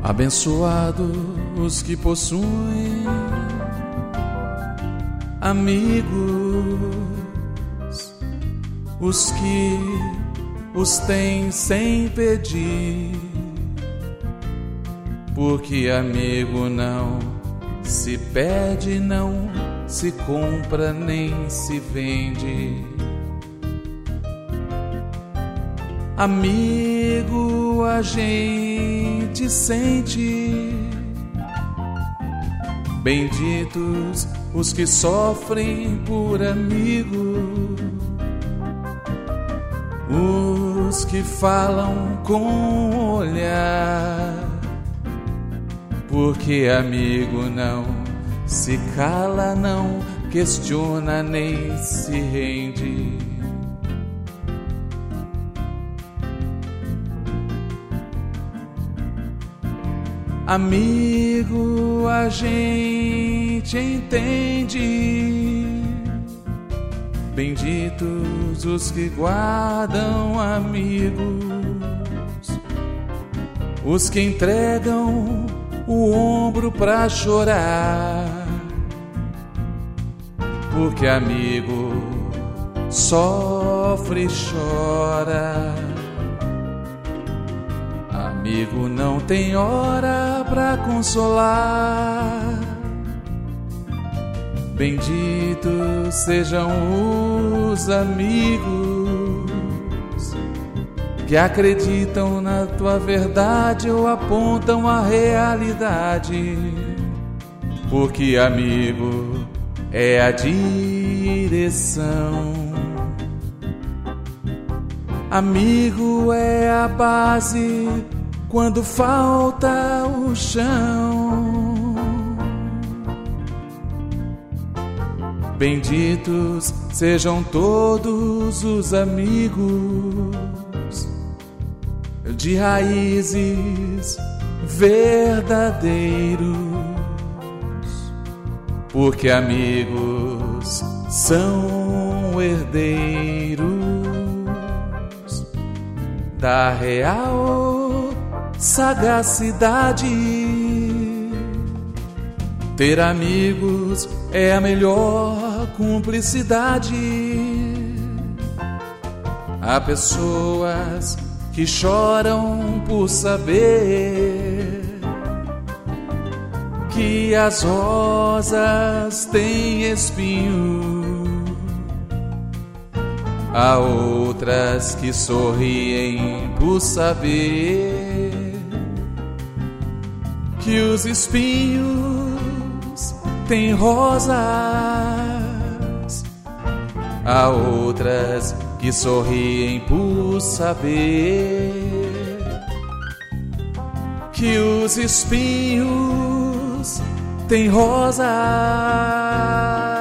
Abençoados os que possuem amigos, os que os têm sem pedir, porque amigo não se pede, não se compra nem se vende. Amigo a gente sente, benditos os que sofrem por amigo, os que falam com o olhar, porque amigo não se cala, não questiona nem se rende. Amigo a gente entende, benditos os que guardam amigos, os que entregam o ombro pra chorar, porque amigo sofre e chora. Amigo não tem hora pra consolar, benditos sejam os amigos que acreditam na tua verdade ou apontam a realidade, porque amigo é a direção. Amigo é a base quando falta o chão. Benditos sejam todos os amigos de raízes verdadeiros, porque amigos são herdeiros da real sagacidade. Ter amigos é a melhor cumplicidade. Há pessoas que choram por saber que as rosas têm espinho. Há outras que sorriem por saber que os espinhos têm rosas. Há outras que sorriem por saber que os espinhos têm rosas.